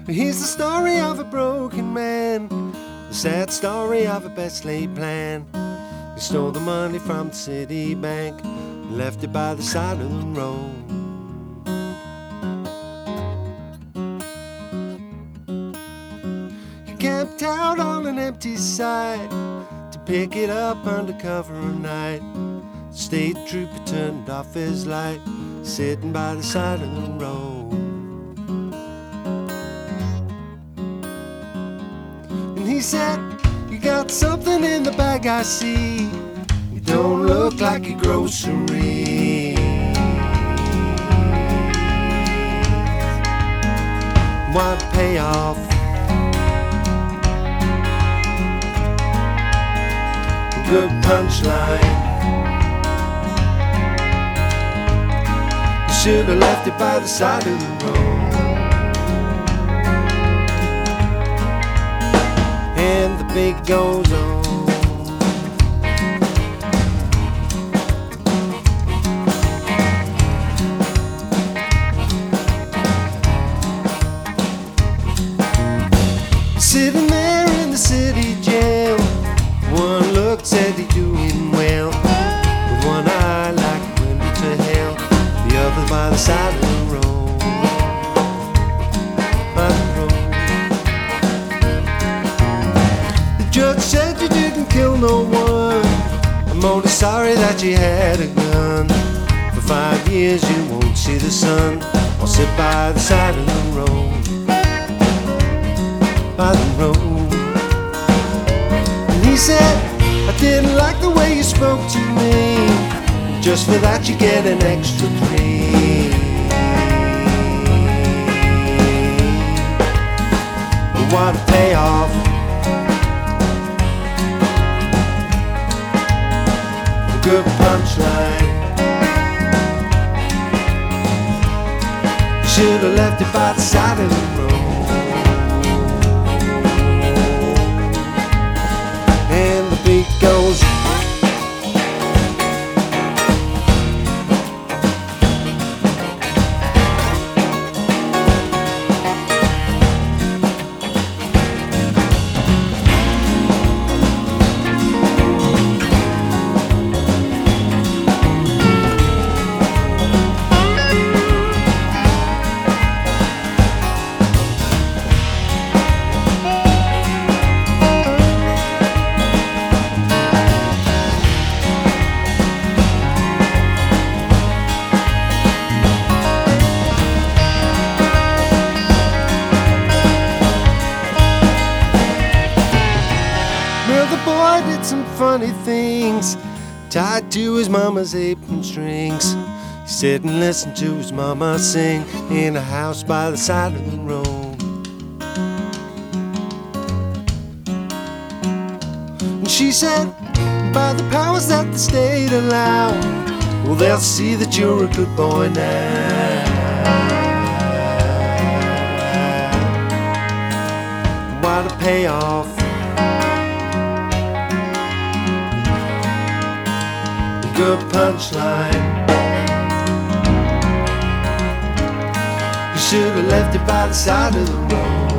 Here's the story of a broken man, the sad story of a best laid plan. He stole the money from the city bank and left it by the side of the road. He camped out on an empty site to pick it up under cover of night. The state trooper turned off his light, sitting by the side of the road. And he said, "You got something in the bag, I see. You don't look like a grocery. What payoff? Good punchline. You should have left it by the side of the road." And the beat goes on. Sitting there in the city jail, one look said he's doing well, with one eye like a window to hell, the other by the side of the road, by the road. The judge said you didn't kill no one. I'm only sorry that you had a gun. For 5 years you won't see the sun, or sit by the side of the road, by the road. And he said, "I didn't like the way you spoke to me. Just for that you get an extra 3. But what a payoff. A good punchline. Should have left it by the side of the road." And the beat goes. Well, the boy did some funny things, tied to his mama's apron strings. He sat and listened to his mama sing in a house by the side of the road. And she said, "By the powers that the state allow, well, they'll see that you're a good boy now. What a payoff. Good punchline. You should have left it by the side of the road."